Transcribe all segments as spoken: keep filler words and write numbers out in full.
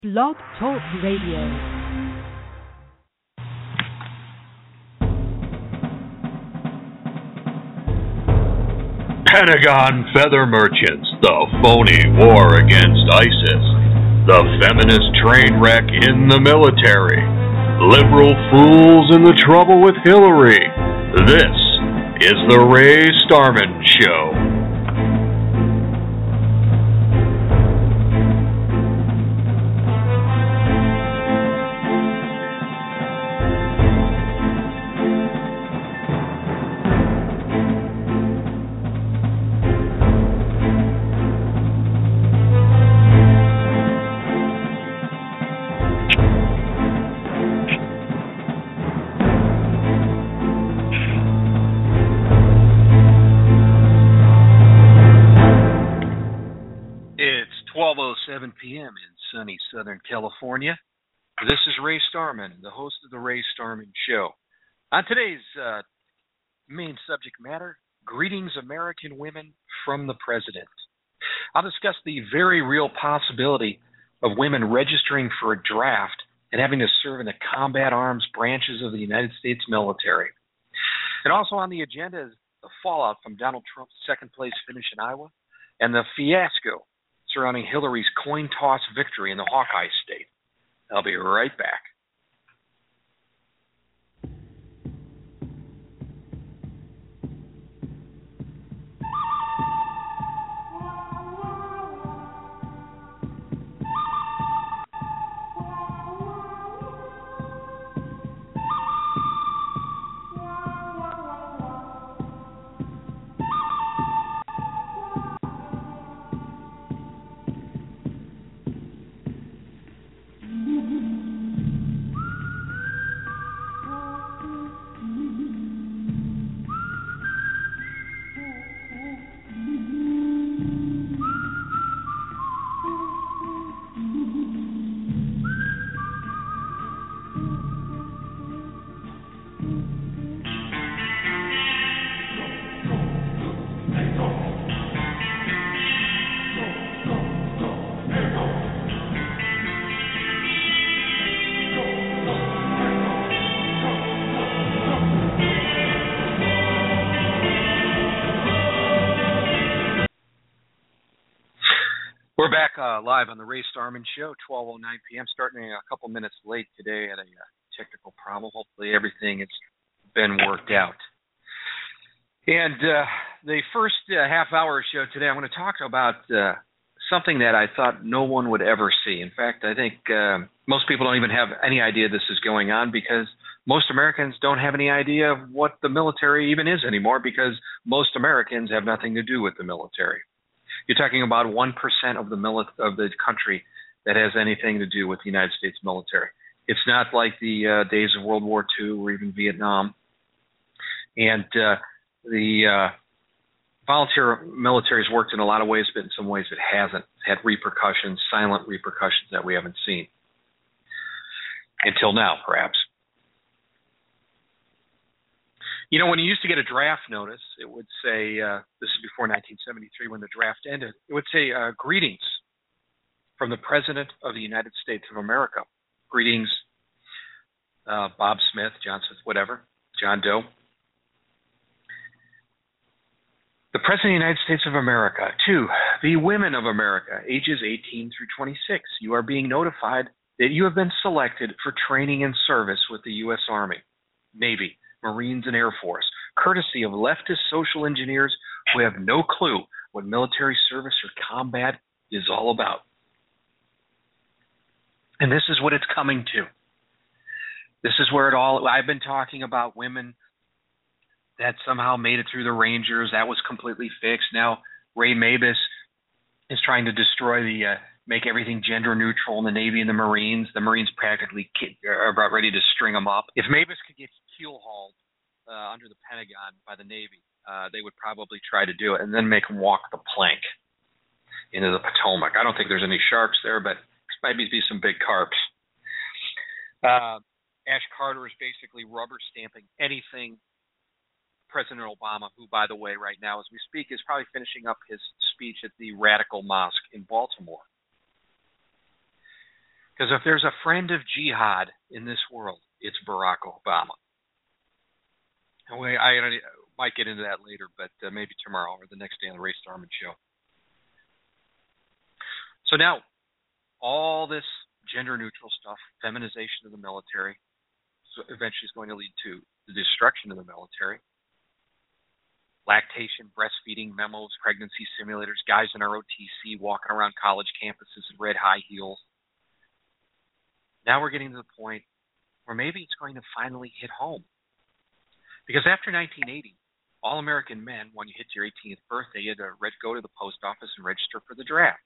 Blog Talk Radio. Pentagon Feather Merchants, the phony war against ISIS, the feminist train wreck in the military, liberal fools and the trouble with Hillary. This is the Ray Starman Show. seven p.m. in sunny Southern California. This is Ray Starman, the host of the Ray Starman Show. On today's uh, main subject matter, greetings American women from the President. I'll discuss the very real possibility of women registering for a draft and having to serve in the combat arms branches of the United States military. And also on the agenda is the fallout from Donald Trump's second place finish in Iowa and the fiasco surrounding Hillary's coin toss victory in the Hawkeye state. I'll be right back. We're back uh, live on the Ray Starman Show, twelve oh nine p.m., starting a couple minutes late today at a uh, technical problem. Hopefully everything has been worked out. And uh, the first uh, half hour show today, I'm going to talk about uh, something that I thought no one would ever see. In fact, I think uh, most people don't even have any idea this is going on because most Americans don't have any idea of what the military even is anymore because most Americans have nothing to do with the military. You're talking about one percent of the mili- of the country that has anything to do with the United States military. It's not like the uh, days of World War Two or even Vietnam. And uh, the uh, volunteer military has worked in a lot of ways, but in some ways it hasn't. It's had repercussions, silent repercussions that we haven't seen. Until now, perhaps. You know, when you used to get a draft notice, it would say, uh, this is before nineteen seventy-three when the draft ended, it would say, uh, greetings from the President of the United States of America. Greetings, uh, Bob Smith, John Smith, whatever, John Doe. The President of the United States of America. To the women of America, ages eighteen through twenty-six, you are being notified that you have been selected for training and service with the U S Army, Navy, Marines, and Air Force, courtesy of leftist social engineers who have no clue what military service or combat is all about. And this is what it's coming to. This is where it all, I've been talking about women that somehow made it through the Rangers. That was completely fixed. Now Ray Mabus is trying to destroy the, uh, make everything gender neutral in the Navy and the Marines. The Marines practically are about ready to string them up. If Mabus could get keel hauled uh, under the Pentagon by the Navy, uh, they would probably try to do it and then make them walk the plank into the Potomac. I don't think there's any sharks there, but there might be some big carps. Uh, Ash Carter is basically rubber stamping anything President Obama, who, by the way, right now as we speak, is probably finishing up his speech at the Radical Mosque in Baltimore. Because if there's a friend of jihad in this world, it's Barack Obama. And we, I, I might get into that later, but uh, maybe tomorrow or the next day on the Ray Starman Show. So now, all this gender-neutral stuff, feminization of the military, so eventually is going to lead to the destruction of the military. Lactation, breastfeeding memos, pregnancy simulators, guys in R O T C walking around college campuses in red high heels. Now we're getting to the point where maybe it's going to finally hit home. Because after nineteen eighty, all American men, when you hit your eighteenth birthday, you had to go to the post office and register for the draft.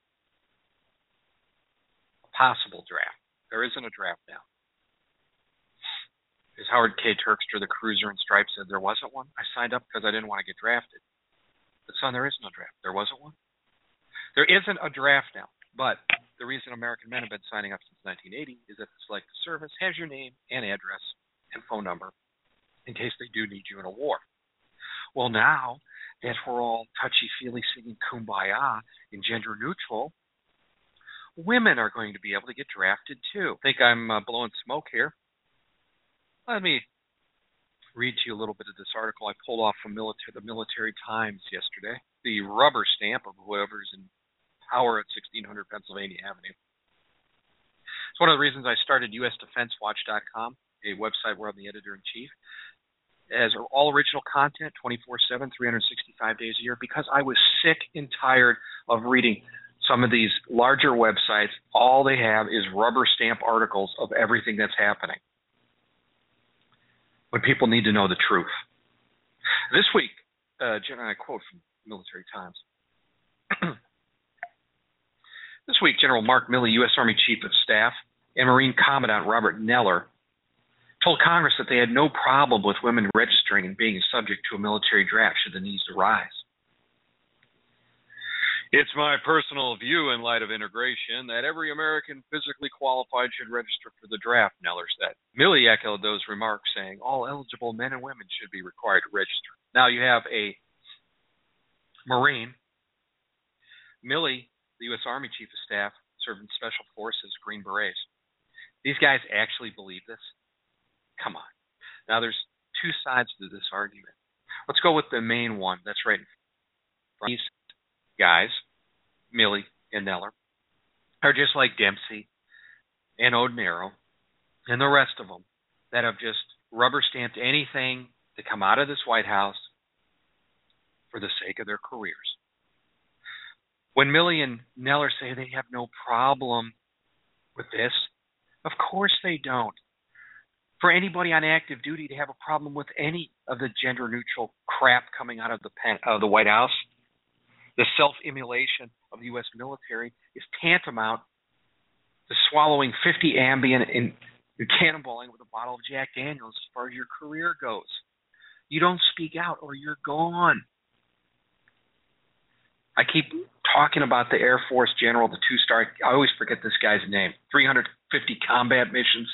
A possible draft. There isn't a draft now. As Howard K. Turkster, the cruiser in stripes, said, there wasn't one. I signed up because I didn't want to get drafted. But son, there is no draft. There wasn't one. There isn't a draft now. But the reason American men have been signing up since nineteen eighty is that the Selective Service has your name and address and phone number in case they do need you in a war. Well, now that we're all touchy-feely singing Kumbaya in gender neutral, women are going to be able to get drafted too. I think I'm uh, blowing smoke here. Let me read to you a little bit of this article I pulled off from military, the Military Times yesterday. The rubber stamp of whoever's in power at sixteen hundred Pennsylvania Avenue. It's one of the reasons I started U S Defense Watch dot com, a website where I'm the editor-in-chief, as all original content, twenty-four seven, three hundred sixty-five days a year, because I was sick and tired of reading some of these larger websites. All they have is rubber stamp articles of everything that's happening, when people need to know the truth. This week, uh, I quote from Military Times. This week, General Mark Milley, U S Army Chief of Staff, and Marine Commandant Robert Neller told Congress that they had no problem with women registering and being subject to a military draft should the needs arise. It's my personal view in light of integration that every American physically qualified should register for the draft, Neller said. Milley echoed those remarks, saying all eligible men and women should be required to register. Now you have a Marine, Milley, the U S Army Chief of Staff, served in Special Forces, Green Berets. These guys actually believe this? Come on. Now there's two sides to this argument. Let's go with the main one. That's right in front. These guys, Milley and Neller, are just like Dempsey and O'Neill and the rest of them that have just rubber-stamped anything to come out of this White House for the sake of their careers. When Milley and Neller say they have no problem with this, of course they don't. For anybody on active duty to have a problem with any of the gender-neutral crap coming out of the pen, uh, the White House, the self-immolation of the U S military is tantamount to swallowing fifty Ambien and cannonballing with a bottle of Jack Daniels as far as your career goes. You don't speak out or you're gone. I keep talking about the Air Force general, the two-star. I always forget this guy's name. three hundred fifty combat missions.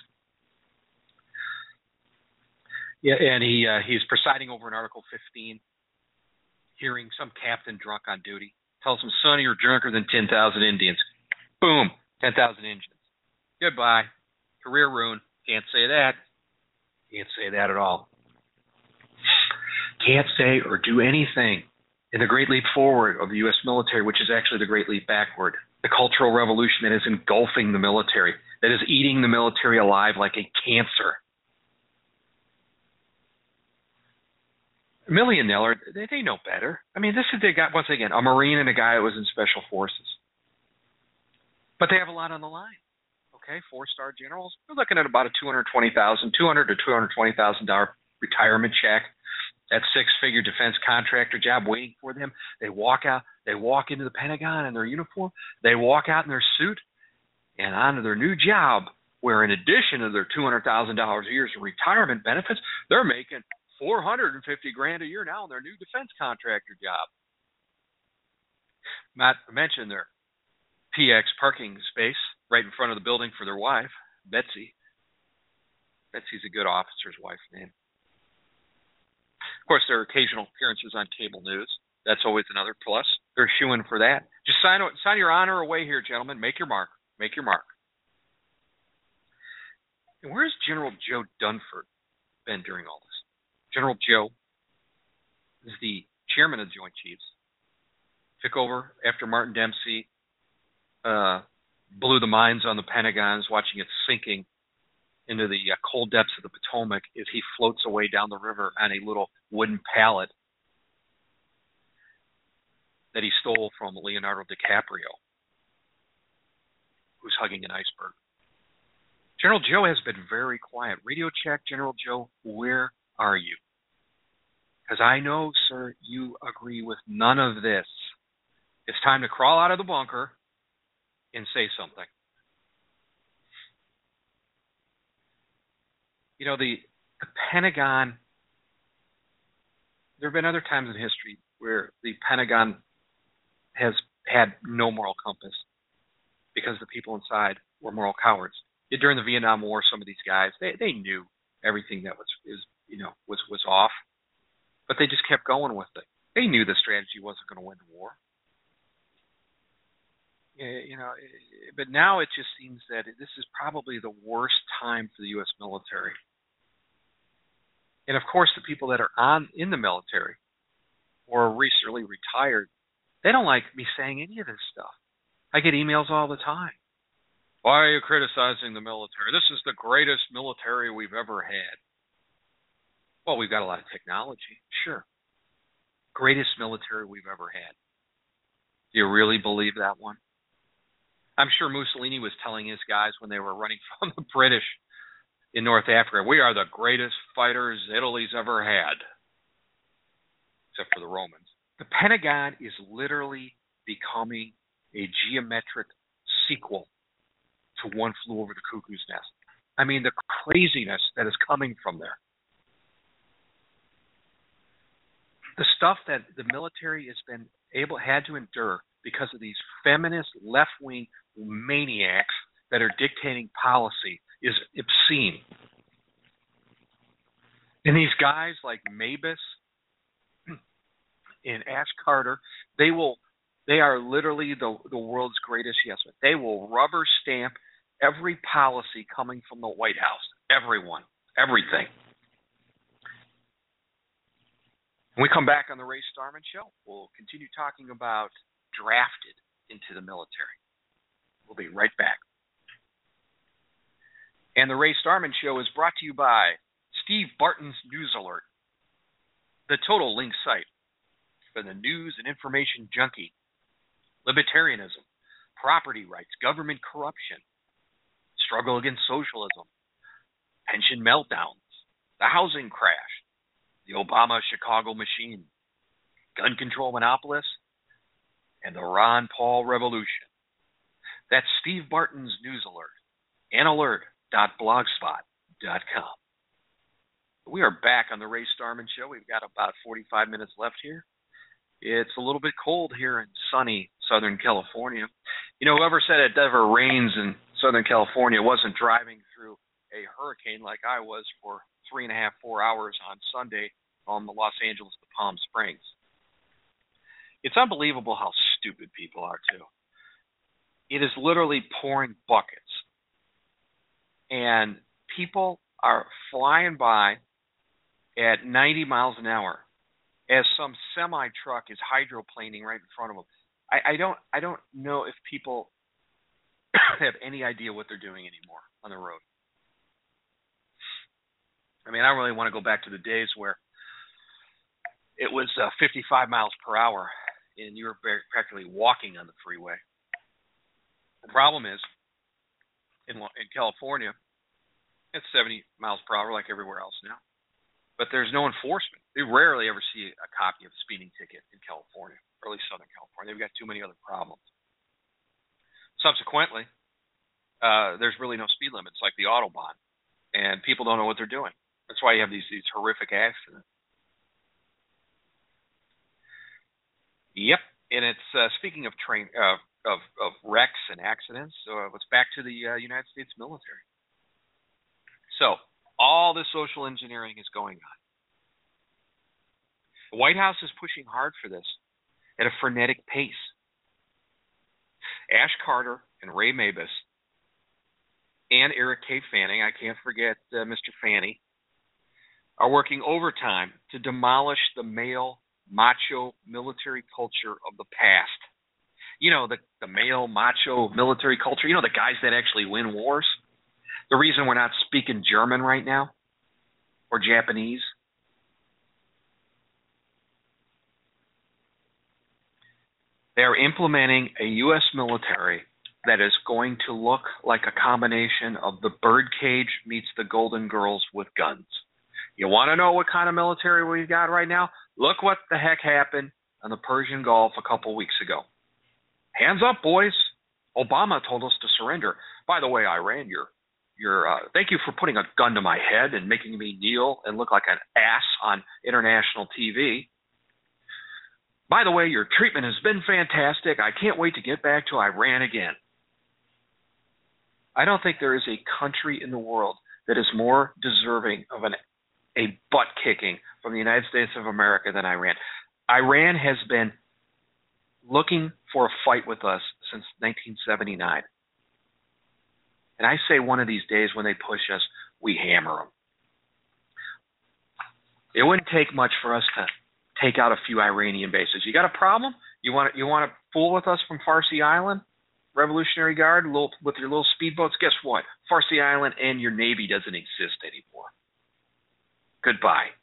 Yeah, and he uh, he's presiding over an Article fifteen hearing. Some captain drunk on duty tells him, son, you're drunker than ten thousand Indians. Boom, ten thousand Indians. Goodbye. Career ruin. Can't say that. Can't say that at all. Can't say or do anything in the Great Leap Forward of the U S military, which is actually the Great Leap Backward. The Cultural Revolution that is engulfing the military, that is eating the military alive like a cancer. Milley and Neller, they, they know better. I mean, this is, they got, once again, a Marine and a guy that was in Special Forces. But they have a lot on the line. Okay, four-star generals, they're looking at about a two hundred twenty thousand dollars, two hundred thousand to two hundred twenty thousand dollars retirement check. That six-figure defense contractor job waiting for them. They walk out, they walk into the Pentagon in their uniform, they walk out in their suit, and on to their new job, where in addition to their two hundred thousand dollars a year in retirement benefits, they're making four hundred fifty grand a year now in their new defense contractor job. Not to mention their P X parking space right in front of the building for their wife, Betsy. Betsy's a good officer's wife's name. Of course, there are occasional appearances on cable news. That's always another plus. They're shooing for that. Just sign sign your honor away here, gentlemen. Make your mark. Make your mark. And where's General Joe Dunford been during all this? General Joe is the chairman of the Joint Chiefs. Took over after Martin Dempsey uh, blew the mines on the Pentagons, watching it sinking into the uh, cold depths of the Potomac as he floats away down the river on a little wooden pallet that he stole from Leonardo DiCaprio, who's hugging an iceberg. General Joe has been very quiet. Radio check, General Joe, where are you? Because I know, sir, you agree with none of this. It's time to crawl out of the bunker and say something. You know, the, the Pentagon, there have been other times in history where the Pentagon has had no moral compass because the people inside were moral cowards. During the Vietnam War, some of these guys, they, they knew everything that was is you know was, was off, but they just kept going with it. They knew the strategy wasn't going to win the war. You know, but now it just seems that this is probably the worst time for the U S military. And of course, the people that are on in the military or recently retired, they don't like me saying any of this stuff. I get emails all the time. Why are you criticizing the military? This is the greatest military we've ever had. Well, we've got a lot of technology, sure. Greatest military we've ever had. Do you really believe that one? I'm sure Mussolini was telling his guys when they were running from the British in North Africa, we are the greatest fighters Italy's ever had. Except for the Romans. The Pentagon is literally becoming a geometric sequel to One Flew Over the Cuckoo's Nest. I mean, the craziness that is coming from there. The stuff that the military has been able had to endure because of these feminist left-wing maniacs that are dictating policy is obscene. And these guys like Mabus and Ash Carter, they will they are literally the the world's greatest yes men. They will rubber stamp every policy coming from the White House. Everyone. Everything. When we come back on the Ray Starman Show, we'll continue talking about drafted into the military. We'll be right back. And the Ray Starman Show is brought to you by Steve Barton's News Alert, the Total Link site for the news and information junkie, libertarianism, property rights, government corruption, struggle against socialism, pension meltdowns, the housing crash, the Obama-Chicago machine, gun control monopolists, and the Ron Paul revolution. That's Steve Barton's News Alert, an alert dot blogspot dot com. We are back on the Ray Starman Show. We've got about forty-five minutes left here. It's a little bit cold here in sunny Southern California. You know, whoever said it never rains in Southern California wasn't driving through a hurricane like I was for three and a half, four hours on Sunday on the Los Angeles to Palm Springs. It's unbelievable how stupid people are, too. It is literally pouring buckets. And people are flying by at ninety miles an hour as some semi-truck is hydroplaning right in front of them. I, I don't I don't know if people have any idea what they're doing anymore on the road. I mean, I don't really want to go back to the days where it was uh, fifty-five miles per hour and you were practically walking on the freeway. The problem is, in in California, it's seventy miles per hour like everywhere else now. But there's no enforcement. We rarely ever see a copy of a speeding ticket in California, or at least Southern California. They've got too many other problems. Subsequently, uh, there's really no speed limits like the Autobahn, and people don't know what they're doing. That's why you have these, these horrific accidents. Yep, and it's uh, speaking of train uh, of of wrecks and accidents. So uh, let's back to the uh, United States military. So all this social engineering is going on. The White House is pushing hard for this at a frenetic pace. Ash Carter and Ray Mabus and Eric K. Fanning, I can't forget uh, Mister Fanny, are working overtime to demolish the male, macho military culture of the past. You know, the, the male, macho military culture, you know, the guys that actually win wars. The reason we're not speaking German right now or Japanese. They're implementing a U S military that is going to look like a combination of the birdcage meets the Golden Girls with guns. You want to know what kind of military we've got right now? Look what the heck happened on the Persian Gulf a couple weeks ago. Hands up, boys. Obama told us to surrender. By the way, Iran, you're, you're, uh, thank you for putting a gun to my head and making me kneel and look like an ass on international T V. By the way, your treatment has been fantastic. I can't wait to get back to Iran again. I don't think there is a country in the world that is more deserving of an, a butt-kicking from the United States of America than Iran. Iran has been looking for a fight with us since nineteen seventy-nine. And I say one of these days when they push us, we hammer them. It wouldn't take much for us to take out a few Iranian bases. You got a problem? You want to, you want to fool with us from Farsi Island? Revolutionary Guard little, with your little speedboats? Guess what? Farsi Island and your Navy doesn't exist anymore. Goodbye.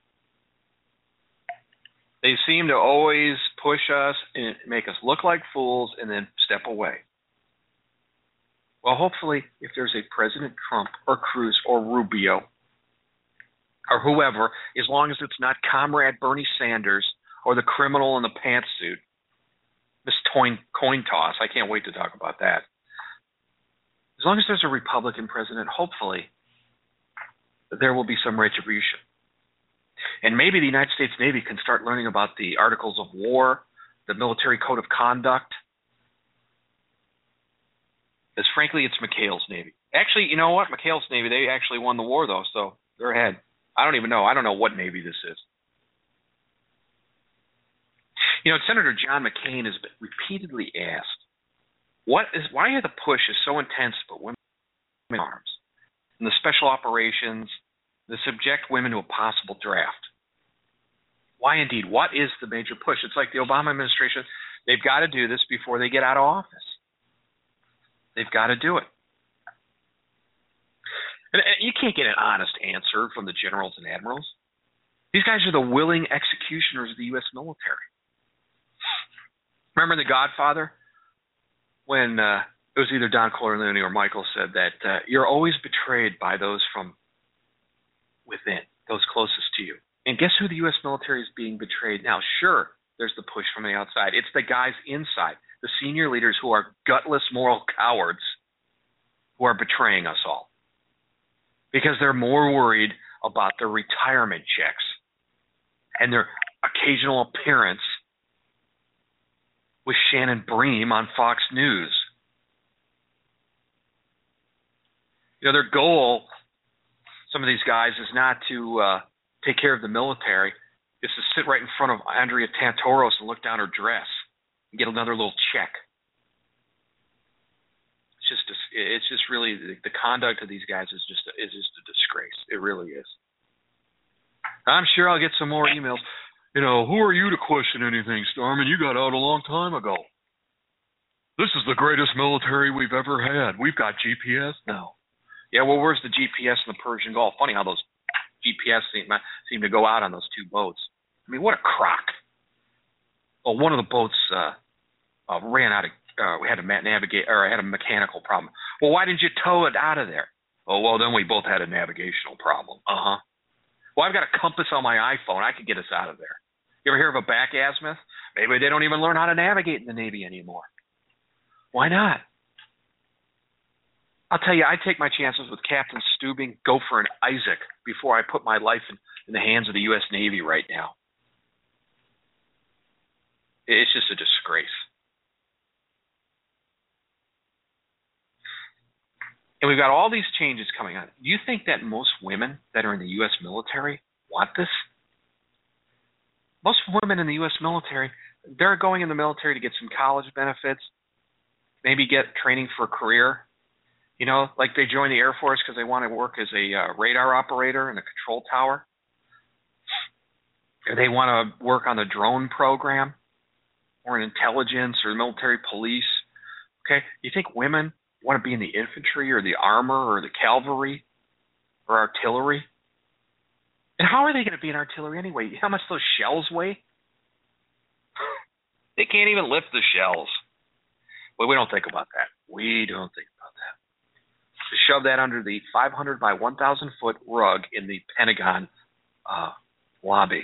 They seem to always push us and make us look like fools and then step away. Well, hopefully, if there's a President Trump or Cruz or Rubio or whoever, as long as it's not Comrade Bernie Sanders or the criminal in the pantsuit, this coin, coin toss, I can't wait to talk about that. As long as there's a Republican president, hopefully, there will be some retribution. And maybe the United States Navy can start learning about the Articles of War, the Military Code of Conduct. Because frankly, it's McHale's Navy. Actually, you know what? McHale's Navy, they actually won the war, though, so they're ahead. I don't even know. I don't know what Navy this is. You know, Senator John McCain has been repeatedly asked, what is, why are the push is so intense but women in arms? And the special operations, the subject women to a possible draft. Why indeed? What is the major push? It's like the Obama administration, they've got to do this before they get out of office. They've got to do it. And you can't get an honest answer from the generals and admirals. These guys are the willing executioners of the U S military. Remember in The Godfather when uh, it was either Don Corleone or Michael said that uh, you're always betrayed by those from within, those closest to you. And guess who the U S military is being betrayed now? Sure, there's the push from the outside. It's the guys inside, the senior leaders who are gutless moral cowards who are betraying us all. Because they're more worried about their retirement checks and their occasional appearance with Shannon Bream on Fox News. You know, their goal, some of these guys, is not to uh, take care of the military. It's to sit right in front of Andrea Tantoros and look down her dress and get another little check. It's just, a, it's just really the, the conduct of these guys is just, a, is just a disgrace. It really is. I'm sure I'll get some more emails. You know, who are you to question anything, Starman? You got out a long time ago. This is the greatest military we've ever had. We've got G P S now. Yeah, well, where's the G P S in the Persian Gulf? Funny how those G P S seem, seem to go out on those two boats. I mean, what a crock. Well, one of the boats uh, uh, ran out of, uh, we had to navigate, or had a mechanical problem. Well, why didn't you tow it out of there? Oh, well, then we both had a navigational problem. Uh-huh. Well, I've got a compass on my iPhone. I could get us out of there. You ever hear of a back-azimuth? Maybe they don't even learn how to navigate in the Navy anymore. Why not? I'll tell you, I take my chances with Captain Steubing, Gopher, and Isaac before I put my life in, in the hands of the U S Navy right now. It's just a disgrace. And we've got all these changes coming on. Do you think that most women that are in the U S military want this? Most women in the U S military, they're going in the military to get some college benefits, maybe get training for a career. You know, like they join the Air Force because they want to work as a uh, radar operator in a control tower. Or they want to work on the drone program or in intelligence or military police. Okay, you think women want to be in the infantry or the armor or the cavalry or artillery? And how are they going to be in artillery anyway? How much those shells weigh? They can't even lift the shells. Well, we don't think about that. We don't think about that. To shove that under the five hundred by one thousand foot rug in the Pentagon uh, lobby.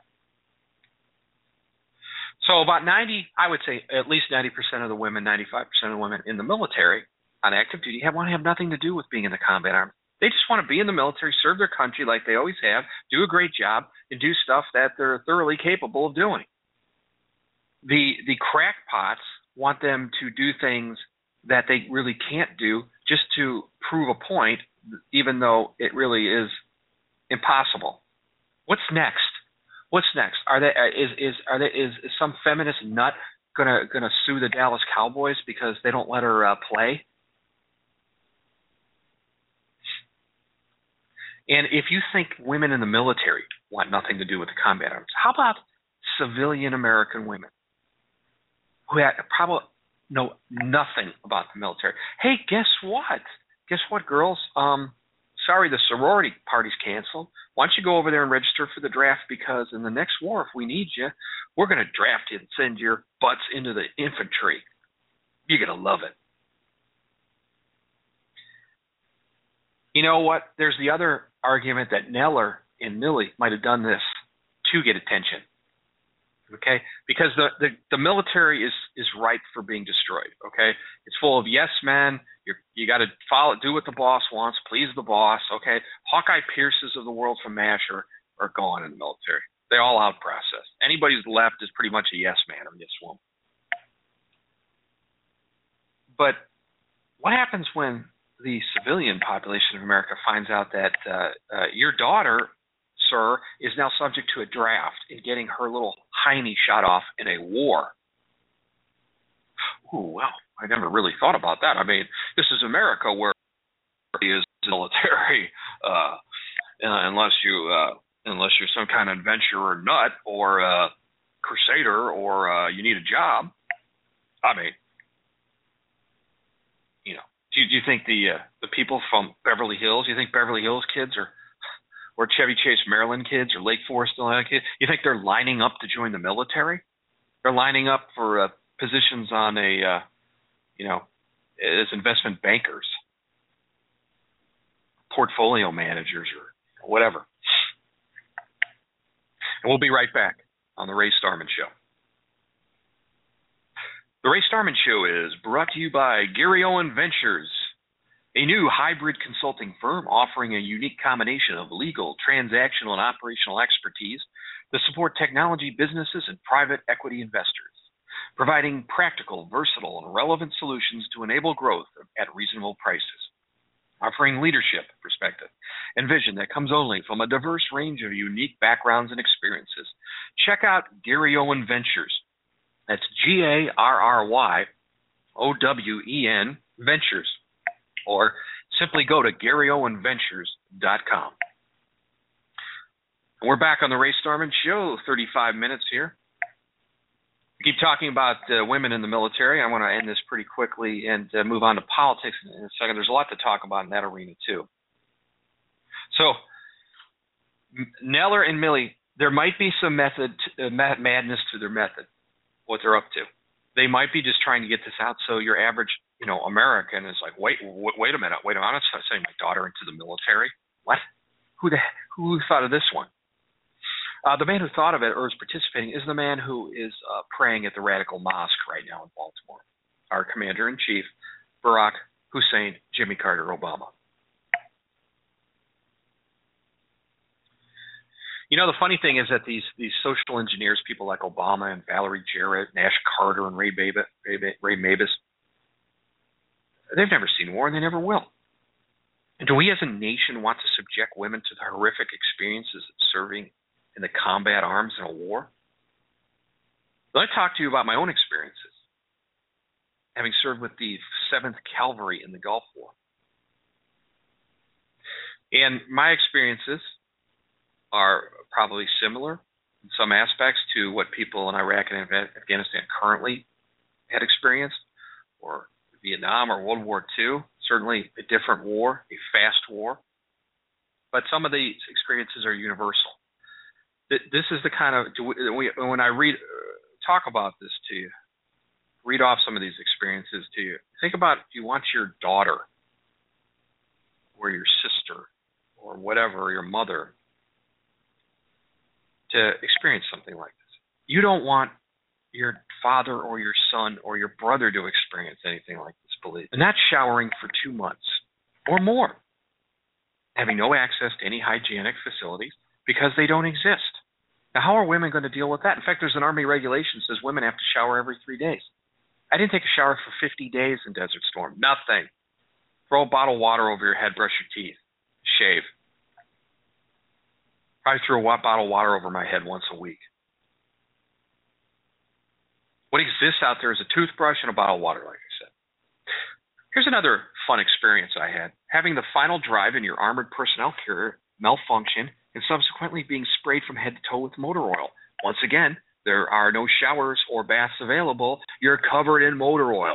So about ninety, I would say at least ninety percent of the women, ninety-five percent of the women in the military on active duty have, want to have nothing to do with being in the combat arms. They just want to be in the military, serve their country like they always have, do a great job, and do stuff that they're thoroughly capable of doing. The the crackpots want them to do things that they really can't do just to prove a point, even though it really is impossible. What's next? What's next? Are they is is are they is, is some feminist nut gonna gonna sue the Dallas Cowboys because they don't let her uh, play? And if you think women in the military want nothing to do with the combat arms, how about civilian American women who had probably know nothing about the military? Hey, guess what? Guess what, girls? Um, sorry, the sorority party's canceled. Why don't you go over there and register for the draft, because in the next war, if we need you, we're going to draft you and send your butts into the infantry. You're going to love it. You know what? There's the other argument that Neller and Milley might have done this to get attention. Okay? Because the, the, the military is, is ripe for being destroyed. Okay? It's full of yes men. You're, you got to follow, do what the boss wants, please the boss. Okay? Hawkeye Pierces of the world from MASH are, are gone in the military. They're all out processed. Anybody who's left is pretty much a yes man or yes woman. But what happens when the civilian population of America finds out that uh, uh, your daughter, sir, is now subject to a draft and getting her little hiney shot off in a war? Ooh, well, I never really thought about that. I mean, this is America, where he is military, uh, unless you uh, unless you're some kind of adventurer nut or uh, crusader or uh, you need a job. I mean, you know. Do you, do you think the uh, the people from Beverly Hills, you think Beverly Hills kids or or Chevy Chase, Maryland kids or Lake Forest, Illinois kids, you think they're lining up to join the military? They're lining up for uh, positions on a, uh, you know, as investment bankers, portfolio managers, or whatever. And we'll be right back on the Ray Starman Show. The Ray Starman Show is brought to you by Gary Owen Ventures, a new hybrid consulting firm offering a unique combination of legal, transactional, and operational expertise to support technology businesses and private equity investors, providing practical, versatile, and relevant solutions to enable growth at reasonable prices, offering leadership, perspective, and vision that comes only from a diverse range of unique backgrounds and experiences. Check out Gary Owen Ventures. That's G A R R Y O W E N Ventures. Or simply go to Gary Owen Ventures dot com. We're back on the Ray Starman Show, thirty-five minutes here. We keep talking about uh, women in the military. I want to end this pretty quickly and uh, move on to politics in a second. There's a lot to talk about in that arena, too. So, Neller and Milley, there might be some method, uh, madness to their method, what they're up to. They might be just trying to get this out so your average, you know, American is like, wait, wait, wait a minute, wait a minute, I'm not sending my daughter into the military. What? Who the who thought of this one? Uh, the man who thought of it or is participating is the man who is uh, praying at the Radical Mosque right now in Baltimore, our Commander-in-Chief, Barack Hussein Jimmy Carter Obama. You know, the funny thing is that these these social engineers, people like Obama and Valerie Jarrett, Nash Carter, and Ray, Babe, Ray, Ray Mabus, they've never seen war and they never will. And do we as a nation want to subject women to the horrific experiences of serving in the combat arms in a war? Let me talk to you about my own experiences, having served with the seventh Cavalry in the Gulf War. And my experiences are probably similar in some aspects to what people in Iraq and Afghanistan currently had experienced, or Vietnam or World War Two. Certainly a different war, a fast war. But some of these experiences are universal. This is the kind of, when I read, talk about this to you, read off some of these experiences to you, think about if you want your daughter or your sister or whatever, or your mother, to experience something like this. You don't want your father or your son or your brother to experience anything like this, believe. And not showering for two months or more, having no access to any hygienic facilities because they don't exist. Now, how are women going to deal with that? In fact, there's an Army regulation that says women have to shower every three days. I didn't take a shower for fifty days in Desert Storm. Nothing. Throw a bottle of water over your head, brush your teeth, shave. Probably threw a bottle of water over my head once a week. What exists out there is a toothbrush and a bottle of water, like I said. Here's another fun experience I had. Having the final drive in your armored personnel carrier malfunction and subsequently being sprayed from head to toe with motor oil. Once again, there are no showers or baths available. You're covered in motor oil.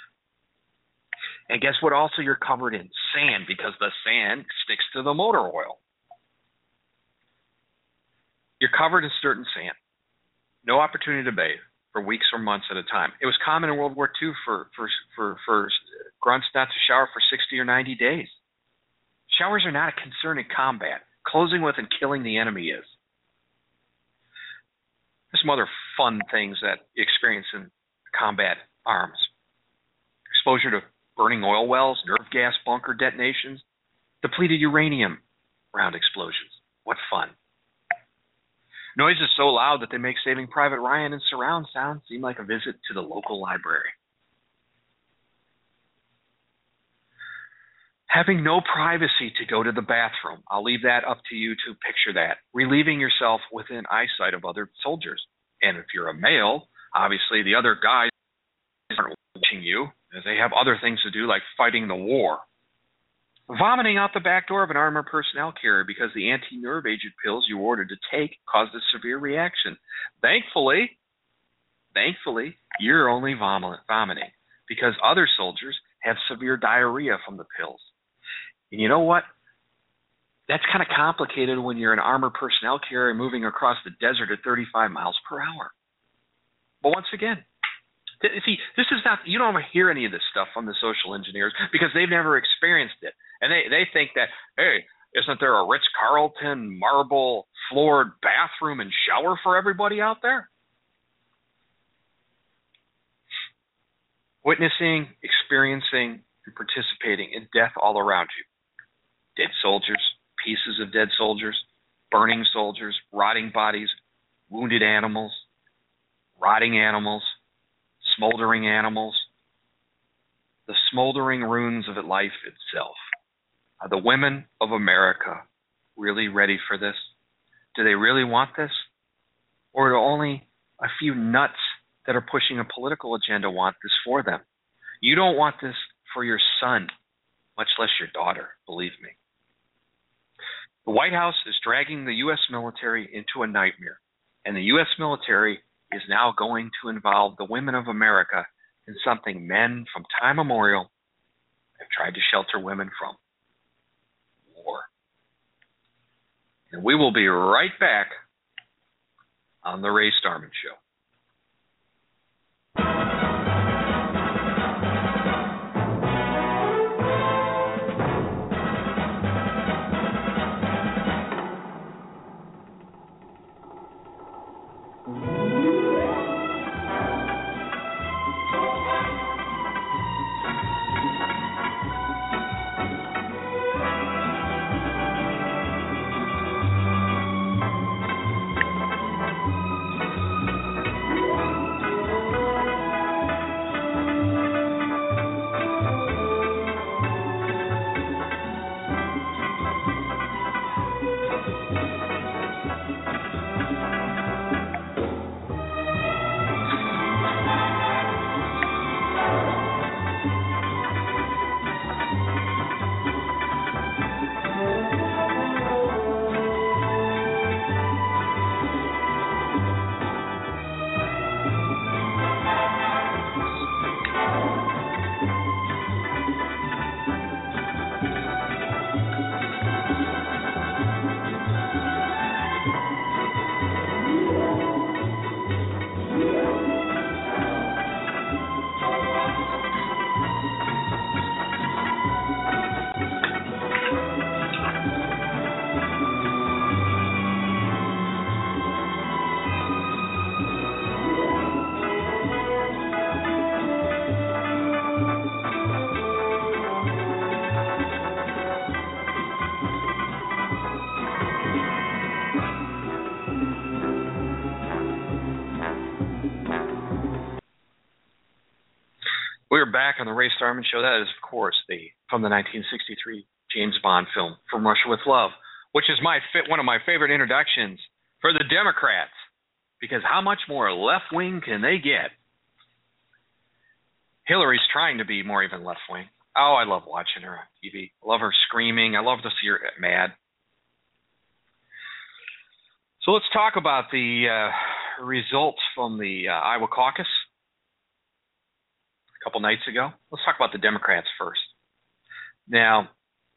And guess what also you're covered in? Sand, because the sand sticks to the motor oil. You're covered in dirt and sand. No opportunity to bathe for weeks or months at a time. It was common in World War Two for, for, for, for grunts not to shower for sixty or ninety days. Showers are not a concern in combat. Closing with and killing the enemy is. There's some other fun things that you experience in combat arms. Exposure to burning oil wells, nerve gas bunker detonations, depleted uranium round explosions. What fun. Noises so loud that they make Saving Private Ryan and surround sound seem like a visit to the local library. Having no privacy to go to the bathroom. I'll leave that up to you to picture that. Relieving yourself within eyesight of other soldiers. And if you're a male, obviously the other guys aren't watching you, as they have other things to do like fighting the war. Vomiting out the back door of an armored personnel carrier because the anti-nerve agent pills you ordered to take caused a severe reaction. Thankfully, thankfully, you're only vomit, vomiting because other soldiers have severe diarrhea from the pills. And you know what? That's kind of complicated when you're an armored personnel carrier moving across the desert at thirty-five miles per hour. But once again, see, this is not, you don't ever hear any of this stuff from the social engineers because they've never experienced it. And they, they think that, hey, isn't there a Ritz-Carlton marble floored bathroom and shower for everybody out there? Witnessing, experiencing, and participating in death all around you. Dead soldiers, pieces of dead soldiers, burning soldiers, rotting bodies, wounded animals, rotting animals, smoldering animals, the smoldering ruins of life itself. Are the women of America really ready for this? Do they really want this? Or do only a few nuts that are pushing a political agenda want this for them? You don't want this for your son, much less your daughter, believe me. The White House is dragging the U S military into a nightmare, and the U S military is now going to involve the women of America in something men from time immemorial have tried to shelter women from. War. And we will be right back on the Ray Starman Show. are back on the Ray Starman Show. That is, of course, the from the nineteen sixty-three James Bond film, From Russia with Love, which is my one of my favorite introductions for the Democrats, because how much more left-wing can they get? Hillary's trying to be more even left-wing. Oh, I love watching her on T V. I love her screaming. I love to see her get mad. So let's talk about the uh, results from the uh, Iowa caucus a couple nights ago. Let's talk about the Democrats first. Now,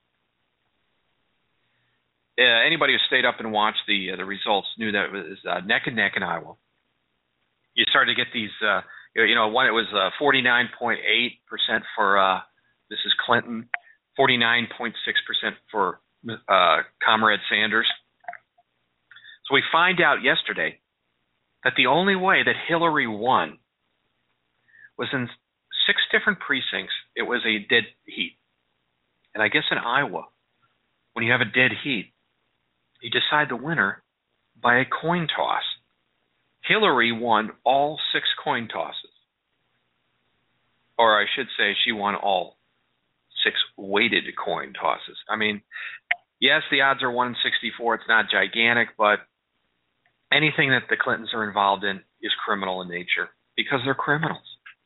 uh, anybody who stayed up and watched the uh, the results knew that it was uh, neck and neck in Iowa. You started to get these, uh, you know, one it was uh, forty-nine point eight percent for uh, this is Clinton, forty-nine point six percent for uh, Comrade Sanders. So we find out yesterday that the only way that Hillary won was in six different precincts. It was a dead heat. And I guess in Iowa, when you have a dead heat, you decide the winner by a coin toss. Hillary won all six coin tosses. Or I should say she won all six weighted coin tosses. I mean, yes, the odds are one in sixty-four. It's not gigantic, but anything that the Clintons are involved in is criminal in nature because they're criminals.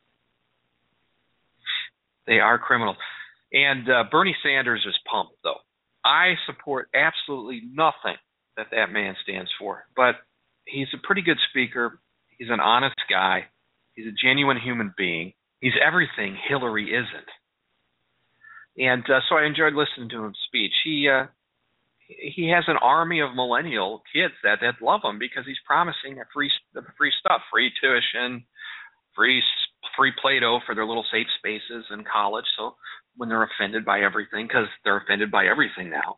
They are criminals. And uh, Bernie Sanders is pumped, though. I support absolutely nothing that that man stands for, but he's a pretty good speaker. He's an honest guy. He's a genuine human being. He's everything Hillary isn't. And uh, so I enjoyed listening to him speech. He uh, he has an army of millennial kids that, that love him because he's promising that free the free stuff, free tuition, free free Play-Doh for their little safe spaces in college. So when they're offended by everything, because they're offended by everything now,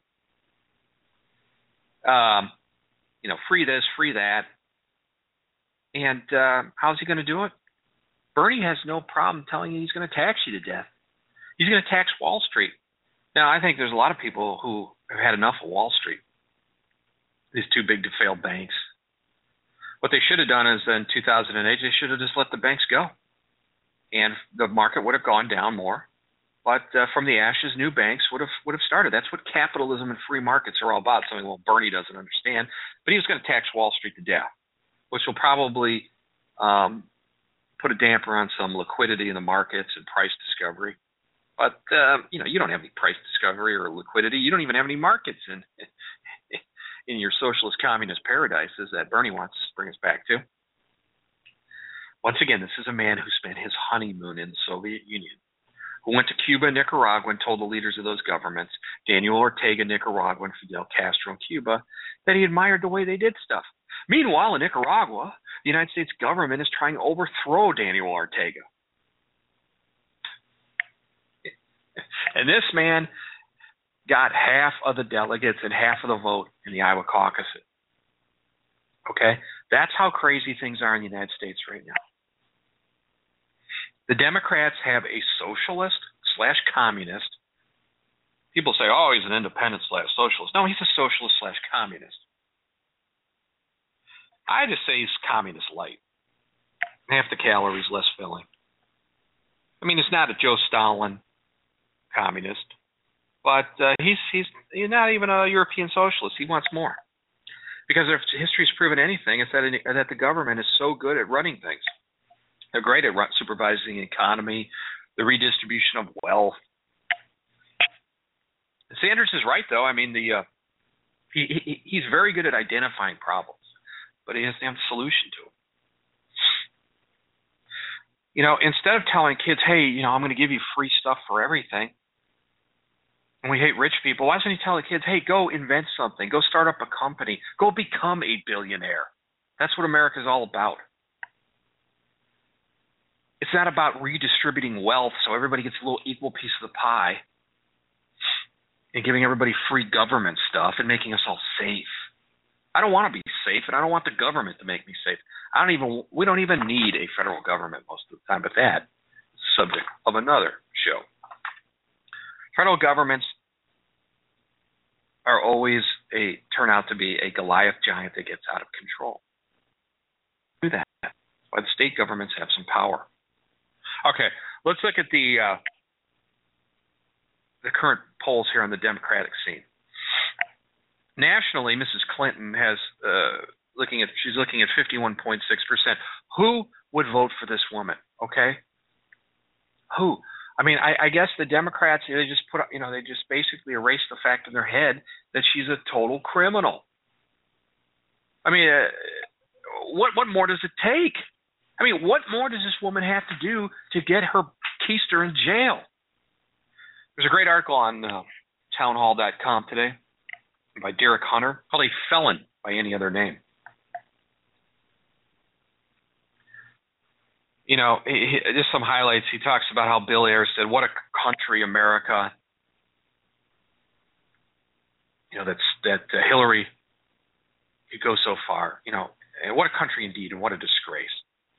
um, you know, free this, free that. And uh, how's he going to do it? Bernie has no problem telling you he's going to tax you to death. He's going to tax Wall Street. Now, I think there's a lot of people who have had enough of Wall Street, these too big to fail banks. What they should have done is in two thousand eight, they should have just let the banks go. And the market would have gone down more. But uh, from the ashes, new banks would have would have started. That's what capitalism and free markets are all about, something, well, Bernie doesn't understand. But he was going to tax Wall Street to death, which will probably um, put a damper on some liquidity in the markets and price discovery. But, uh, you know, you don't have any price discovery or liquidity. You don't even have any markets in in your socialist communist paradises that Bernie wants to bring us back to. Once again, this is a man who spent his honeymoon in the Soviet Union, who went to Cuba and Nicaragua and told the leaders of those governments, Daniel Ortega, Nicaragua, and Fidel Castro in Cuba, that he admired the way they did stuff. Meanwhile, in Nicaragua, the United States government is trying to overthrow Daniel Ortega. And this man got half of the delegates and half of the vote in the Iowa caucuses. Okay? That's how crazy things are in the United States right now. The Democrats have a socialist slash communist. People say, oh, he's an independent slash socialist. No, he's a socialist slash communist. I just say he's communist light. Half the calories, less filling. I mean, it's not a Joe Stalin communist, but uh, he's, he's he's not even a European socialist. He wants more. Because if history's proven anything, it's that, that the government is so good at running things. They're great at supervising the economy, the redistribution of wealth. Sanders is right, though. I mean, the uh, he, he he's very good at identifying problems, but he doesn't have a solution to them. You know, instead of telling kids, hey, you know, I'm going to give you free stuff for everything, and we hate rich people, why doesn't he tell the kids, hey, go invent something, go start up a company, go become a billionaire? That's what America's all about. It's not about redistributing wealth so everybody gets a little equal piece of the pie and giving everybody free government stuff and making us all safe. I don't want to be safe, and I don't want the government to make me safe. I don't even. We don't even need a federal government most of the time, but that is the subject of another show. Federal governments are always a turn out to be a Goliath giant that gets out of control. Do that. That's why the state governments have some power. Okay, let's look at the uh, the current polls here on the Democratic scene. Nationally, Missus Clinton has uh, looking at she's looking at fifty-one point six percent. Who would vote for this woman? Okay, who? I mean, I, I guess the Democrats, they just put, you know, they just basically erase the fact in their head that she's a total criminal. I mean, uh, what what more does it take? I mean, what more does this woman have to do to get her keister in jail? There's a great article on uh, townhall dot com today by Derek Hunter, called A Felon by Any Other Name. You know, he, he, just some highlights. He talks about how Bill Ayers said, what a country, America. You know, that's, that uh, Hillary could go so far. You know, and what a country indeed, and what a disgrace.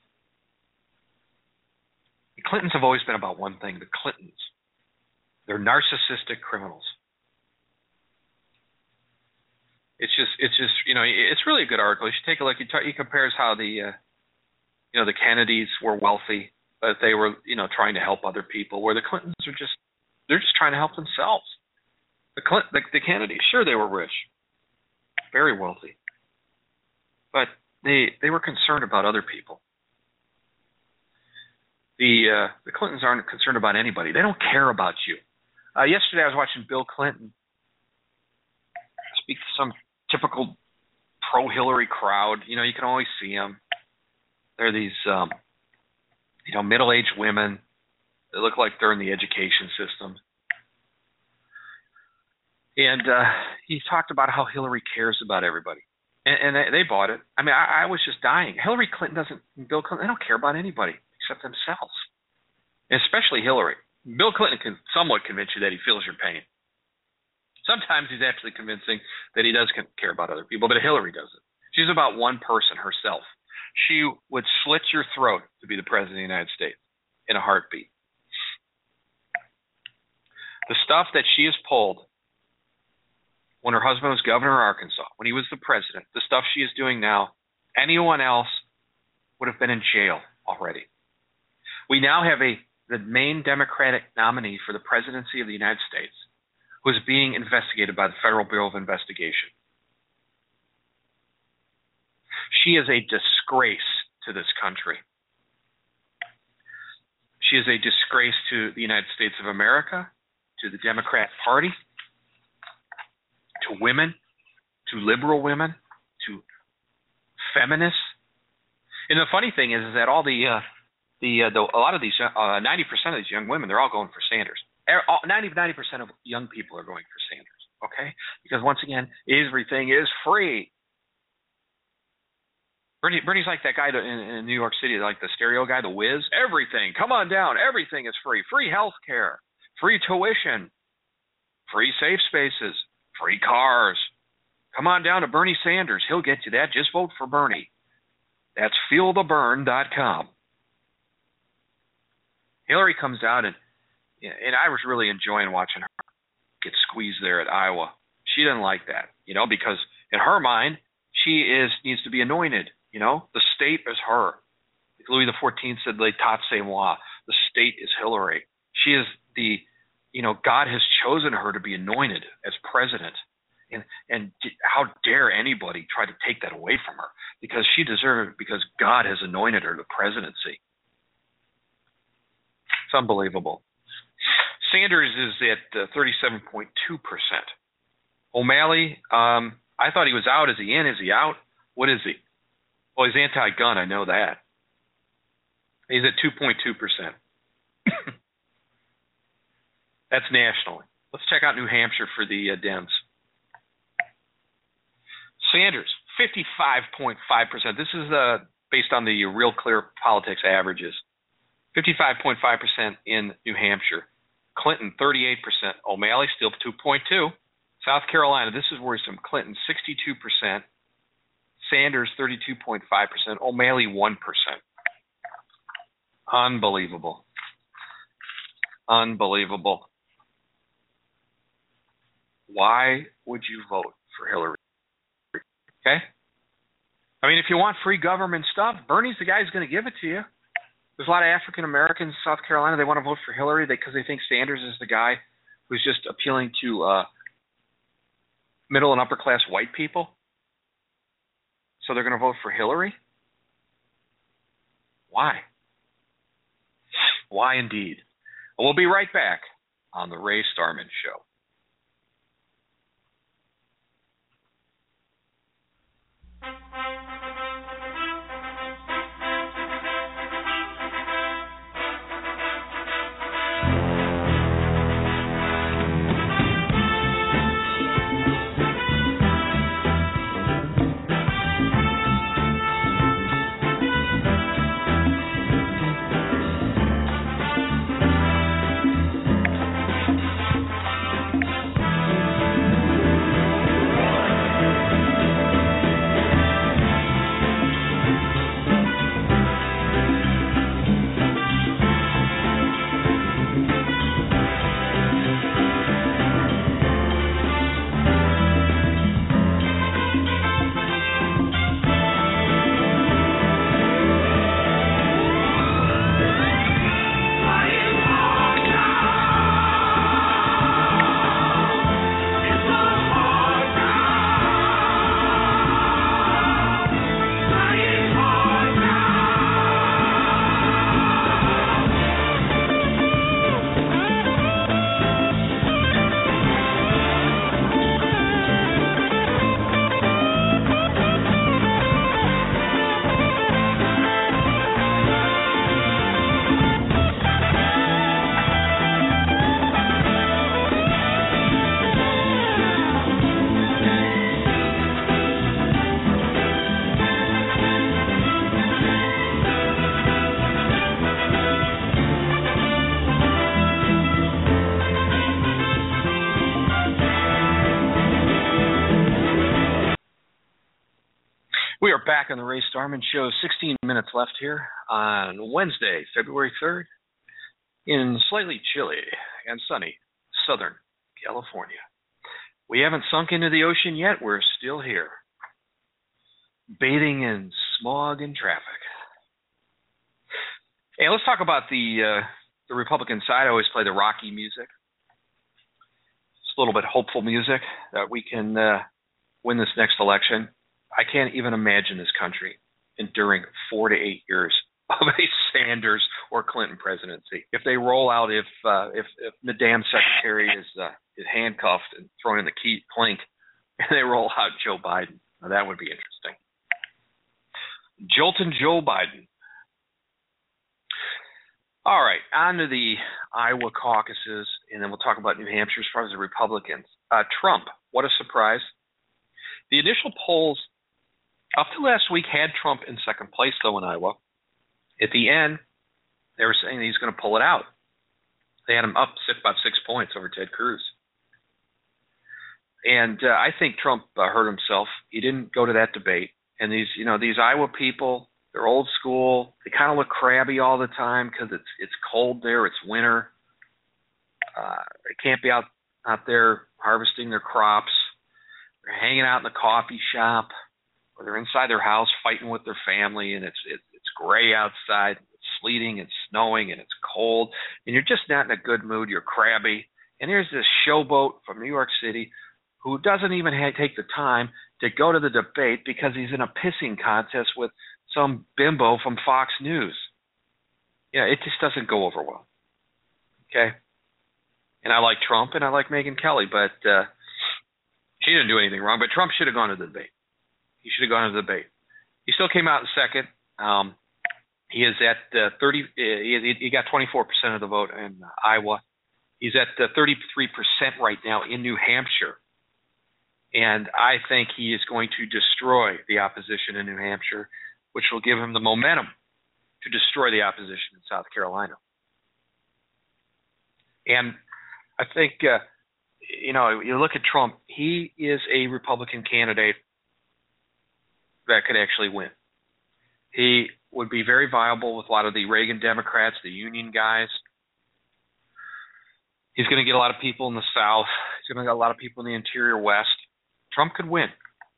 The Clintons have always been about one thing, the Clintons. They're narcissistic criminals. It's just, it's just, you know, it's really a good article. You should take a look. He, ta- he compares how the, uh, you know, the Kennedys were wealthy, but they were, you know, trying to help other people, where the Clintons are just, they're just trying to help themselves. The, Clint, the, the Kennedys, sure, they were rich, very wealthy, but they they were concerned about other people. The uh, the Clintons aren't concerned about anybody. They don't care about you. Uh, yesterday I was watching Bill Clinton speak to some typical pro-Hillary crowd. You know, you can always see them. They're these, um, you know, middle-aged women that look like they're in the education system. And uh, he talked about how Hillary cares about everybody. And, and they, they bought it. I mean, I, I was just dying. Hillary Clinton doesn't, Bill Clinton, they don't care about anybody except themselves, and especially Hillary. Bill Clinton can somewhat convince you that he feels your pain. Sometimes he's actually convincing that he does care about other people, but Hillary doesn't. She's about one person, herself. She would slit your throat to be the President of the United States in a heartbeat. The stuff that she has pulled when her husband was governor of Arkansas, when he was the president, the stuff she is doing now, anyone else would have been in jail already. We now have a the main Democratic nominee for the presidency of the United States who is being investigated by the Federal Bureau of Investigation. She is a disgrace to this country. She is a disgrace to the United States of America, to the Democrat Party, to women, to liberal women, to feminists. And the funny thing is, is that all the, uh, the, uh, the a lot of these, uh, ninety percent of these young women, they're all going for Sanders. ninety percent of young people are going for Sanders, okay? Because once again, everything is free. Bernie, Bernie's like that guy in, in New York City, like the stereo guy, the Wiz. Everything, come on down. Everything is free. Free health care, free tuition, free safe spaces, free cars. Come on down to Bernie Sanders. He'll get you that. Just vote for Bernie. That's feel the burn dot com. Hillary comes out, and and I was really enjoying watching her get squeezed there at Iowa. She didn't like that, you know, because in her mind, she is needs to be anointed. You know, the state is her. Louis the fourteenth said, "L'état c'est moi." The state is Hillary. She is the, you know, God has chosen her to be anointed as president, and and how dare anybody try to take that away from her? Because she deserves it, because God has anointed her to the presidency. It's unbelievable. Sanders is at uh, thirty-seven point two percent. O'Malley, um, I thought he was out. Is he in? Is he out? What is he? Well, he's anti-gun. I know that. He's at two point two percent. That's nationally. Let's check out New Hampshire for the uh, Dems. Sanders, fifty-five point five percent. This is uh, based on the Real Clear Politics averages. fifty-five point five percent in New Hampshire. Clinton, thirty-eight percent. O'Malley, still two point two. South Carolina, this is worrisome. Clinton, sixty-two percent. Sanders, thirty-two point five percent. O'Malley, one percent. Unbelievable. Unbelievable. Why would you vote for Hillary? Okay? I mean, if you want free government stuff, Bernie's the guy who's going to give it to you. There's a lot of African Americans in South Carolina. They want to vote for Hillary because they think Sanders is the guy who's just appealing to uh, middle and upper class white people. So they're going to vote for Hillary? Why? Why indeed? We'll be right back on the Ray Starman Show. We are back on the Ray Starman Show. sixteen minutes left here on Wednesday, February third, in slightly chilly and sunny Southern California. We haven't sunk into the ocean yet. We're still here, bathing in smog and traffic. Hey, let's talk about the uh, the Republican side. I always play the Rocky music. It's a little bit hopeful music that we can uh, win this next election. I can't even imagine this country enduring four to eight years of a Sanders or Clinton presidency. If they roll out, if uh, if, if the damn secretary is uh, is handcuffed and thrown in the key clink, and they roll out Joe Biden, now that would be interesting. Joltin' Joe Biden. All right, on to the Iowa caucuses, and then we'll talk about New Hampshire as far as the Republicans. Uh, Trump, what a surprise. The initial polls up to last week had Trump in second place, though, in Iowa. At the end, they were saying that he's going to pull it out. They had him up about six points over Ted Cruz. And uh, I think Trump uh, hurt himself. He didn't go to that debate. And these, you know, these Iowa people, they're old school. They kind of look crabby all the time because it's it's cold there. It's winter. Uh, they can't be out out there harvesting their crops. They're hanging out in the coffee shop, or they're inside their house fighting with their family, and it's it, it's gray outside, it's sleeting, it's snowing, and it's cold, and you're just not in a good mood. You're crabby. And here's this showboat from New York City who doesn't even have, take the time to go to the debate because he's in a pissing contest with some bimbo from Fox News. Yeah, it just doesn't go over well. Okay? And I like Trump and I like Megyn Kelly, but uh, she didn't do anything wrong. But Trump should have gone to the debate. He should have gone to the debate. He still came out in second. Um, he is at uh, thirty. Uh, he, he got twenty-four percent of the vote in uh, Iowa. He's at uh, thirty-three percent right now in New Hampshire. And I think he is going to destroy the opposition in New Hampshire, which will give him the momentum to destroy the opposition in South Carolina. And I think, uh, you know, you look at Trump, he is a Republican candidate that could actually win. He would be very viable with a lot of the Reagan Democrats, the union guys. He's going to get a lot of people in the South. He's going to get a lot of people in the interior West. Trump could win.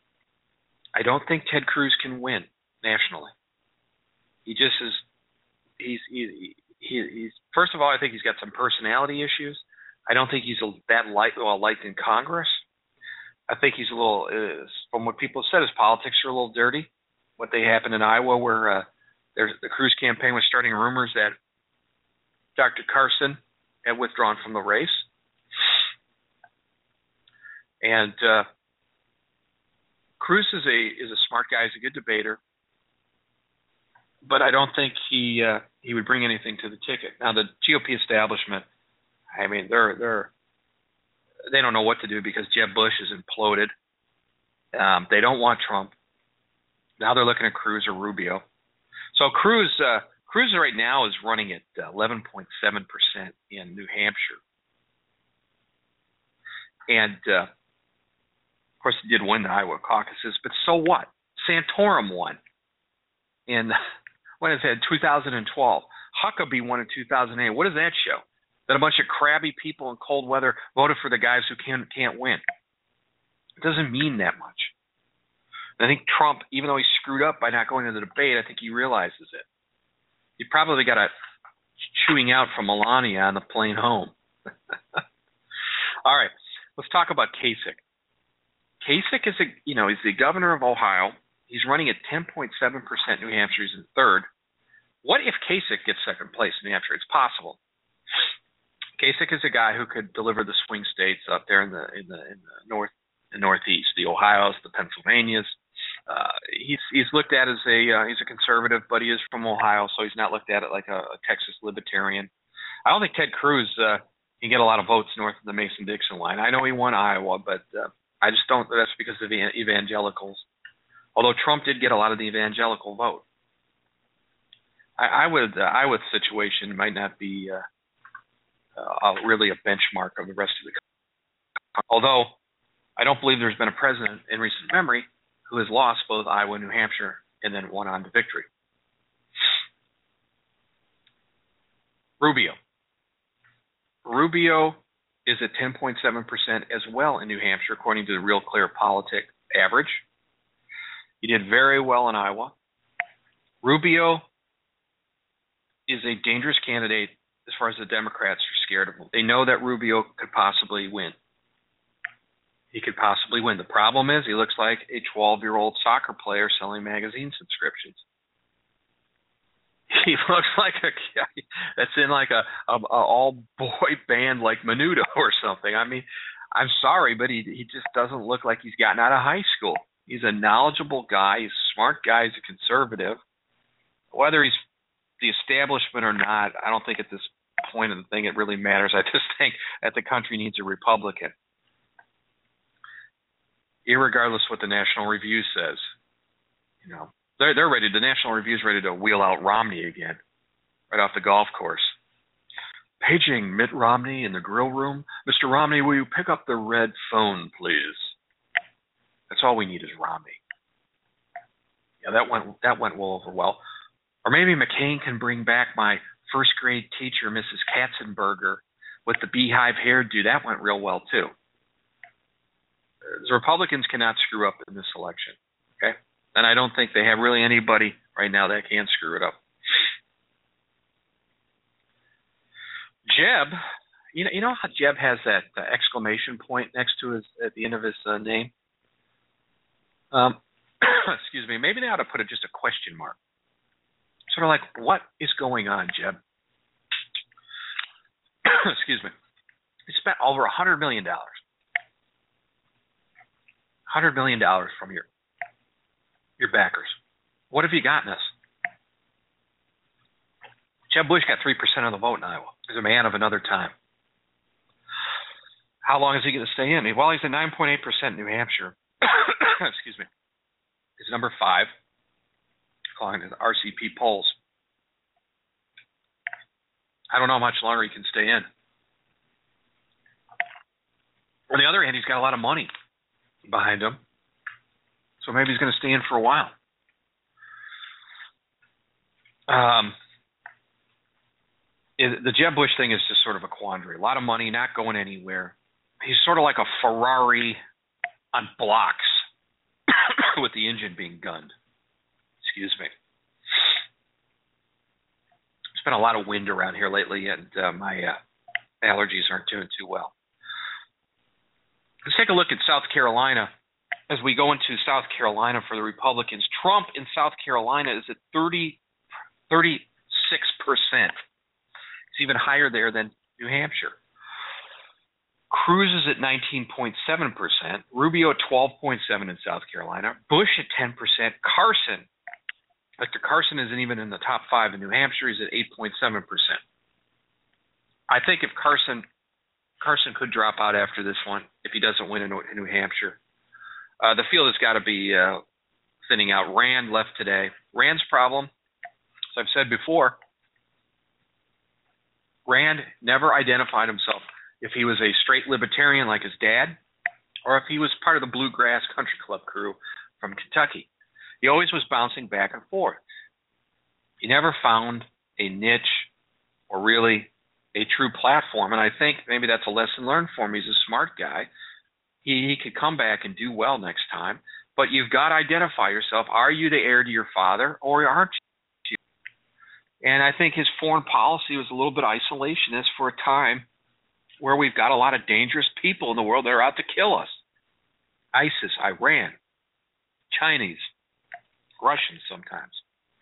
I don't think Ted Cruz can win nationally. He just is he's he, he, he's first of all, I think he's got some personality issues. I don't think he's a, that light, well liked in Congress. I think he's a little, uh, from what people said, his politics are a little dirty. What they happened in Iowa, where uh, there's, the Cruz campaign was starting rumors that Doctor Carson had withdrawn from the race, and uh, Cruz is a is a smart guy. He's a good debater, but I don't think he uh, he would bring anything to the ticket. Now the G O P establishment, I mean, they're they're they don't know what to do because Jeb Bush is imploded. Um, they don't want Trump. Now they're looking at Cruz or Rubio. So Cruz uh, Cruz right now is running at eleven point seven percent in New Hampshire, and uh, of course he did win the Iowa caucuses. But so what? Santorum won in when is that? two thousand twelve. Huckabee won in two thousand eight. What does that show? That a bunch of crabby people in cold weather voted for the guys who can't can't win. It doesn't mean that much. I think Trump, even though he screwed up by not going to the debate, I think he realizes it. He probably got a chewing out from Melania on the plane home. All right, let's talk about Kasich. Kasich is a, you know, he's the governor of Ohio. He's running at ten point seven percent. New Hampshire. He's in third. What if Kasich gets second place in New Hampshire? It's possible. Kasich is a guy who could deliver the swing states up there in the in the in the north and northeast, the Ohios, the Pennsylvanias. Uh, he's he's looked at as a uh, he's a conservative, but he is from Ohio, so he's not looked at it like a, a Texas libertarian. I don't think Ted Cruz uh, can get a lot of votes north of the Mason-Dixon line. I know he won Iowa, but uh, I just don't. That's because of the evangelicals. Although Trump did get a lot of the evangelical vote. I, I would uh, Iowa's situation might not be uh, uh, really a benchmark of the rest of the country. Although I don't believe there's been a president in recent memory who has lost both Iowa and New Hampshire and then won on to victory. Rubio. Rubio is at ten point seven percent as well in New Hampshire, according to the Real Clear Politic average. He did very well in Iowa. Rubio is a dangerous candidate as far as the Democrats are scared of him. They know that Rubio could possibly win. He could possibly win. The problem is he looks like a twelve-year-old soccer player selling magazine subscriptions. He looks like a guy that's in like a, a, a all-boy band like Menudo or something. I mean, I'm sorry, but he he just doesn't look like he's gotten out of high school. He's a knowledgeable guy. He's a smart guy. He's a conservative. Whether he's the establishment or not, I don't think at this point of the thing it really matters. I just think that the country needs a Republican. Irregardless what the National Review says, you know, they're they're ready. The National Review's ready to wheel out Romney again, right off the golf course. Paging Mitt Romney in the grill room. Mister Romney, will you pick up the red phone, please? That's all we need is Romney. Yeah, that went that went well over well. Or maybe McCain can bring back my first grade teacher, Missus Katzenberger, with the beehive hairdo. That went real well too. The Republicans cannot screw up in this election, okay? And I don't think they have really anybody right now that can screw it up. Jeb, you know, you know how Jeb has that uh, exclamation point next to his at the end of his uh, name. Um, excuse me. Maybe they ought to put it just a question mark. Sort of like, what is going on, Jeb? Excuse me. He spent over a hundred million dollars. Hundred million dollars from your your backers. What have you gotten us? Jeb Bush got three percent of the vote in Iowa. He's a man of another time. How long is he going to stay in? Well, he's at nine point eight percent in New Hampshire. Excuse me. He's number five, according to the R C P polls. I don't know how much longer he can stay in. On the other hand, he's got a lot of money behind him, so maybe he's going to stay in for a while. Um, it, the Jeb Bush thing is just sort of a quandary. A lot of money, not going anywhere. He's sort of like a Ferrari on blocks with the engine being gunned. Excuse me. It's been a lot of wind around here lately, and uh, my uh, allergies aren't doing too well. Let's take a look at South Carolina. As we go into South Carolina for the Republicans, Trump in South Carolina is at thirty, thirty-six percent. It's even higher there than New Hampshire. Cruz is at nineteen point seven percent. Rubio at twelve point seven percent in South Carolina. Bush at ten percent. Carson, Doctor Carson isn't even in the top five in New Hampshire. He's at eight point seven percent. I think if Carson Carson could drop out after this one if he doesn't win in New Hampshire. Uh, the field has got to be uh, thinning out. Rand left today. Rand's problem, as I've said before, Rand never identified himself if he was a straight libertarian like his dad or if he was part of the Bluegrass Country Club crew from Kentucky. He always was bouncing back and forth. He never found a niche or really a true platform, and I think maybe that's a lesson learned for him. He's a smart guy. He, he could come back and do well next time, but you've got to identify yourself. Are you the heir to your father, or aren't you? And I think his foreign policy was a little bit isolationist for a time where we've got a lot of dangerous people in the world that are out to kill us. ISIS, Iran, Chinese, Russians sometimes.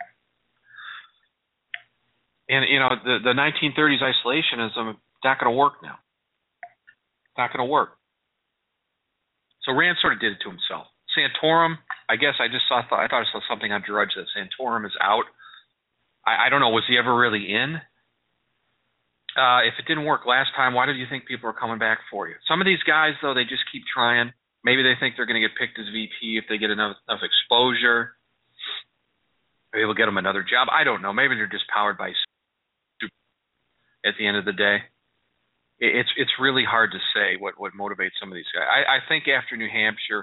And, you know, the, the nineteen thirties isolationism, not going to work now. Not going to work. So Rand sort of did it to himself. Santorum, I guess I just saw, I thought I saw something on Drudge that Santorum is out. I, I don't know, was he ever really in? Uh, if it didn't work last time, why do you think people are coming back for you? Some of these guys, though, they just keep trying. Maybe they think they're going to get picked as V P if they get enough, enough exposure. Maybe they'll get them another job. I don't know. Maybe they're just powered by at the end of the day. It's it's really hard to say what, what motivates some of these guys. I, I think after New Hampshire,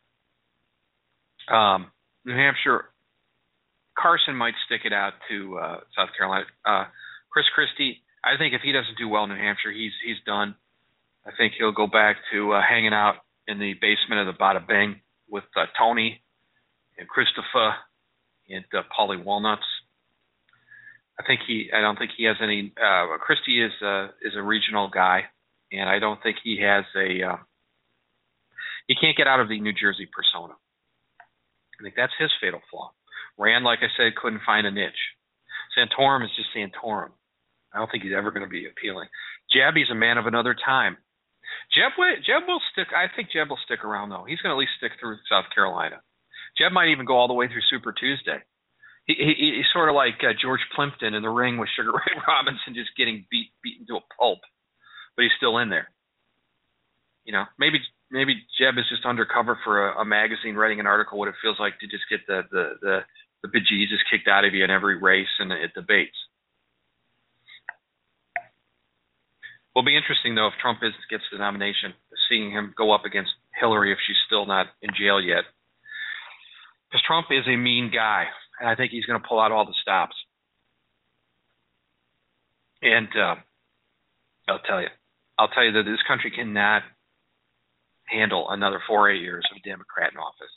um, New Hampshire, Carson might stick it out to uh, South Carolina. Uh, Chris Christie, I think if he doesn't do well in New Hampshire, he's he's done. I think he'll go back to uh, hanging out in the basement of the Bada Bing with uh, Tony and Christopher and uh, Paulie Walnuts. I think he. I don't think he has any. Uh, Christie is uh, is a regional guy, and I don't think he has a. Uh, he can't get out of the New Jersey persona. I think that's his fatal flaw. Rand, like I said, couldn't find a niche. Santorum is just Santorum. I don't think he's ever going to be appealing. Jeb's a man of another time. Jeb, Jeb will stick. I think Jeb will stick around though. He's going to at least stick through South Carolina. Jeb might even go all the way through Super Tuesday. He, he, he's sort of like uh, George Plimpton in the ring with Sugar Ray Robinson, just getting beat beaten to a pulp, but he's still in there. You know, maybe maybe Jeb is just undercover for a, a magazine writing an article what it feels like to just get the the the, the bejesus kicked out of you in every race and at debates. Will be interesting though if Trump is, gets the nomination, seeing him go up against Hillary if she's still not in jail yet, because Trump is a mean guy. And I think he's going to pull out all the stops. And uh, I'll tell you, I'll tell you that this country cannot handle another four, eight years of a Democrat in office.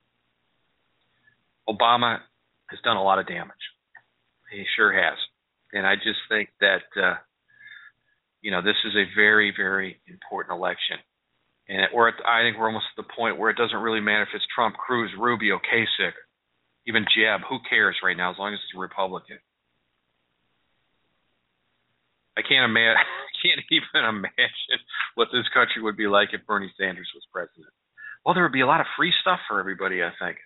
Obama has done a lot of damage. He sure has. And I just think that, uh, you know, this is a very, very important election. And it, we're at, I think we're almost at the point where it doesn't really matter if it's Trump, Cruz, Rubio, Kasich, even Jeb. Who cares right now as long as it's a Republican? I can't imagine. Can't even imagine what this country would be like if Bernie Sanders was president. Well, there would be a lot of free stuff for everybody, I think.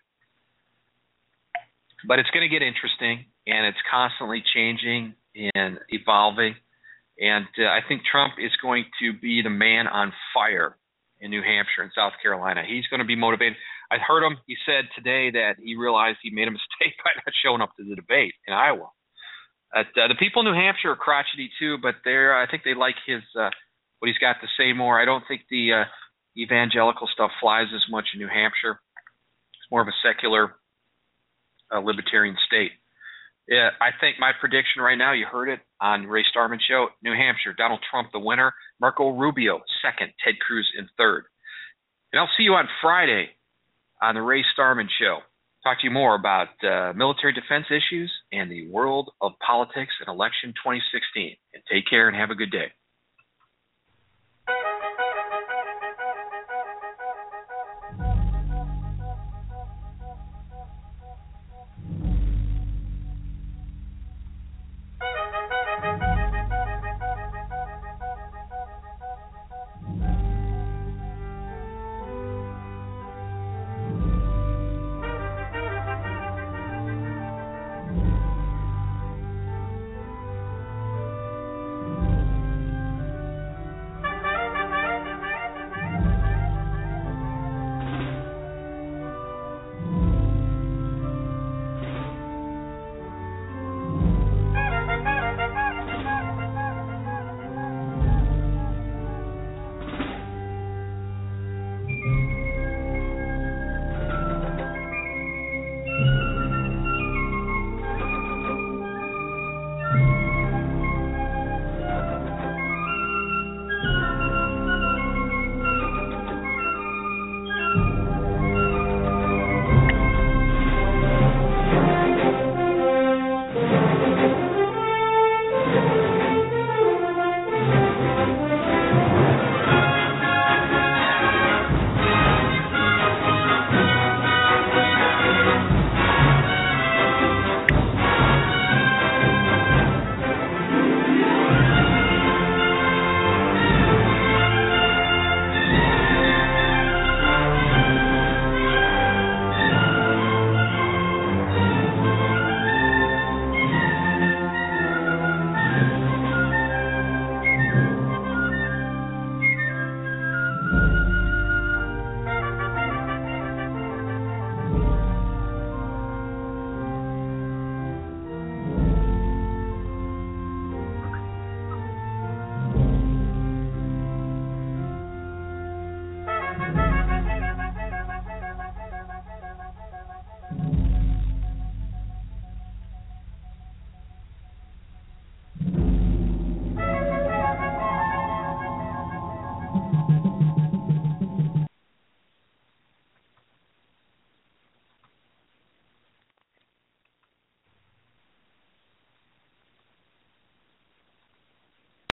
But it's going to get interesting, and it's constantly changing and evolving. And uh, I think Trump is going to be the man on fire in New Hampshire and South Carolina. He's going to be motivated. I heard him. He said today that he realized he made a mistake by not showing up to the debate in Iowa. Uh, the people in New Hampshire are crotchety too, but they're, I think they like his uh, what he's got to say more. I don't think the uh, evangelical stuff flies as much in New Hampshire. It's more of a secular uh, libertarian state. Yeah, I think my prediction right now, you heard it on Ray Starman Show, New Hampshire, Donald Trump the winner, Marco Rubio second, Ted Cruz in third. And I'll see you on Friday on the Ray Starman Show. Talk to you more about uh, military defense issues, and the world of politics and election twenty sixteen. And take care and have a good day.